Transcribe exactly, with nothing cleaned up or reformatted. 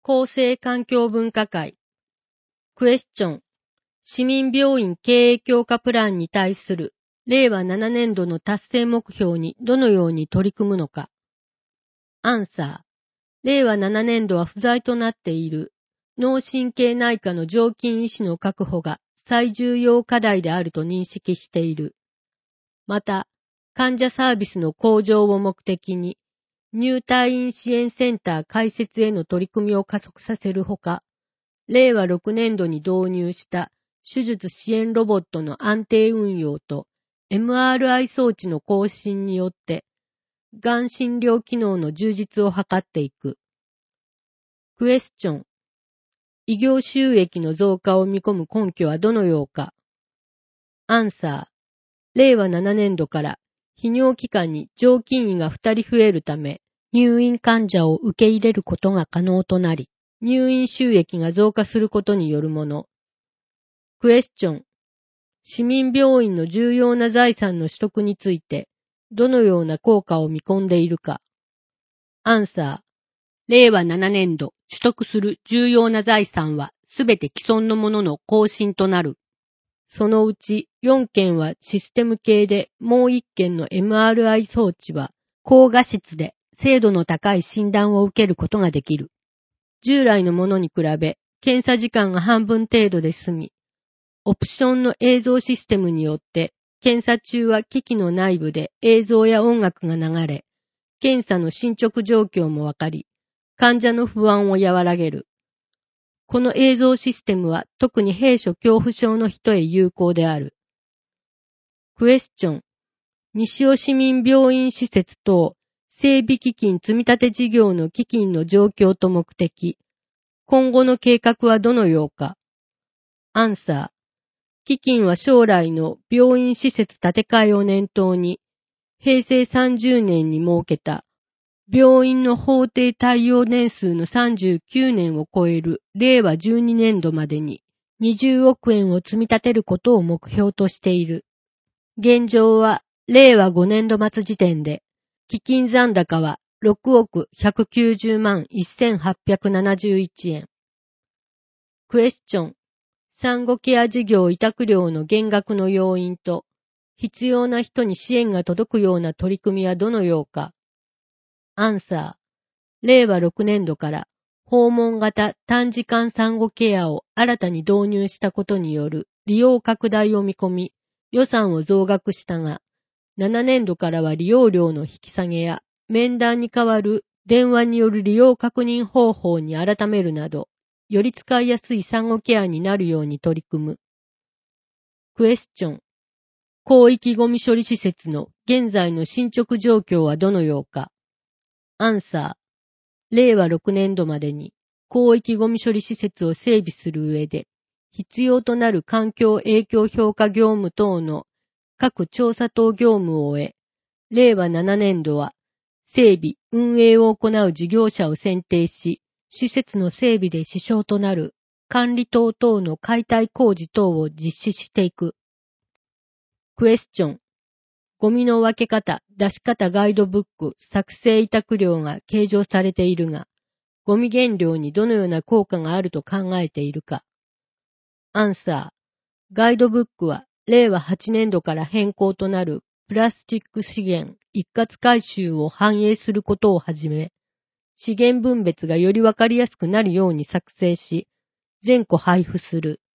厚生環境分科会。クエスチョン。市民病院経営強化プランに対するれいわななねんどの達成目標にどのように取り組むのか。アンサー。れいわななねんどは不在となっている脳神経内科の常勤医師の確保が最重要課題であると認識している。また、患者サービスの向上を目的に、入退院支援センター開設への取り組みを加速させるほか、れいわろくねんどに導入した手術支援ロボットの安定運用と エムアールアイ 装置の更新によって、がん診療機能の充実を図っていく。クエスチョン。医療収益の増加を見込む根拠はどのようか。アンサー。れいわななねんどから泌尿器科に常勤医がふたり増えるため、入院患者を受け入れることが可能となり、入院収益が増加することによるもの。クエスチョン。市民病院の重要な財産の取得について、どのような効果を見込んでいるか。アンサー。れいわななねんど取得する重要な財産はすべて既存のものの更新となる。そのうちよんけんはシステム系で、もういっけんの エムアールアイ 装置は高画質で精度の高い診断を受けることができる。従来のものに比べ検査時間が半分程度で済み、オプションの映像システムによって検査中は機器の内部で映像や音楽が流れ、検査の進捗状況もわかり、患者の不安を和らげる。この映像システムは特に閉所恐怖症の人へ有効である。クエスチョン。西尾市民病院施設等整備基金積立事業の基金の状況と目的。今後の計画はどのようか。アンサー。基金は将来の病院施設建て替えを念頭に、へいせいさんじゅうねんに設けた病院の法定耐用年数のさんじゅうきゅうねんを超えるれいわじゅうにねんどまでににじゅうおくえんを積み立てることを目標としている。現状はれいわごねんど末時点で、基金残高はろくおくひゃくきゅうじゅうまんせんはっぴゃくななじゅういちえん。クエスチョン。産後ケア事業委託料の減額の要因と、必要な人に支援が届くような取り組みはどのようか。アンサー。れいわろくねんどから訪問型短時間産後ケアを新たに導入したことによる利用拡大を見込み、予算を増額したが、ななねんどからは利用料の引き下げや面談に代わる電話による利用確認方法に改めるなど、より使いやすい産後ケアになるように取り組む。クエスチョン。広域ゴミ処理施設の現在の進捗状況はどのようか。アンサー。れいわろくねんどまでに広域ゴミ処理施設を整備する上で、必要となる環境影響評価業務等の各調査等業務を終え、れいわななねんどは整備、運営を行う事業者を選定し、施設の整備で支障となる管理等々の解体工事等を実施していく。クエスチョン。ゴミの分け方、出し方ガイドブック作成委託料が計上されているが、ゴミ減量にどのような効果があると考えているか。アンサー。ガイドブックはれいわはちねんどから変更となるプラスチック資源一括回収を反映することをはじめ、資源分別がよりわかりやすくなるように作成し、全個配布する。